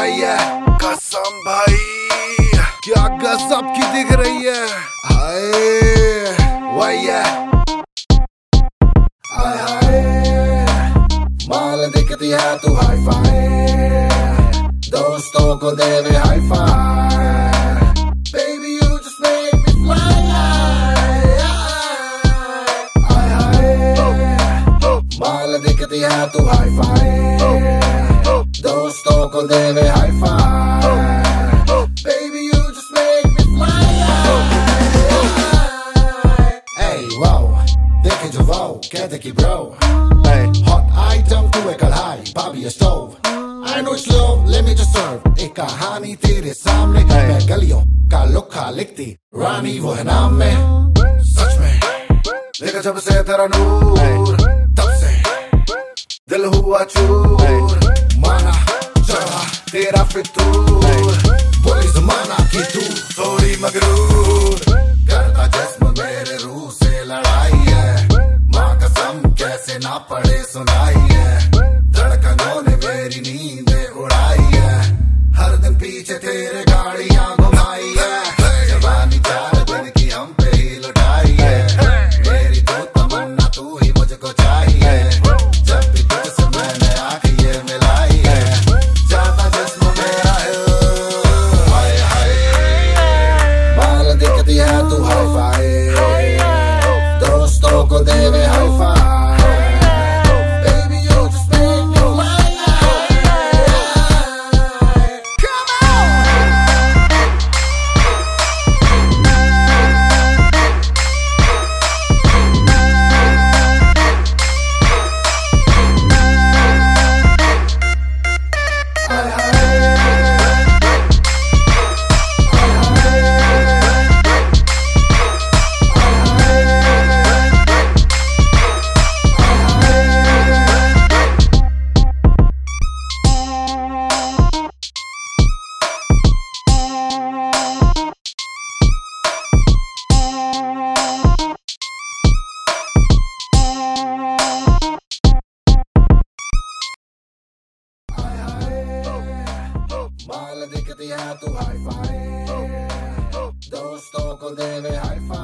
भैया कसम भाई क्या गजब की दिख रही है। हाय भैया हाय हाय माल दिखती है तू हाई फाई, दोस्तों को देवे hi fi, baby you just make me fly. हाय हाय माल दिखती है तू हाई फाई, दोस्तों को देवे hi fi, baby you just make me fly। Hey wow देखे जो wow कहते कि bro hot item तू है कढ़ाई भाभी stove, I know it's love let me just serve। एक कहानी तेरे सामने मैं गलियों का लुक्खा लिखती रानी वो है नाम में, सच में देखा जब से तेरा नूर तब से दिल हुआ चूर, माना चढ़ा तेरा फितूर, बोली जमाना की तू थोड़ी मगरूर, करता जिस्म मेरे रूह से लड़ाई है, माँ कसम कैसे ना पड़े सुनाई है, धड़कनों ने मेरी नींदें उड़ाई है, हर दिन पीछे तेरे गाड़ियां घुमाई है, जवानी 4 दिन की हम पे ही लुटाई है, मेरी तो तमन्ना तू ही मुझको चाहिए, जब भी तुझसे मैंने आँख ये मिलाई है, जाता जिस्म मेरा हाय हाय माल दिखती है तू हाई फाई, दोस्तों को देवे hi fi, baby you just make me fly। Come माल दिखती है तू हाई फाई, दोस्तों को देवे हाई फाई।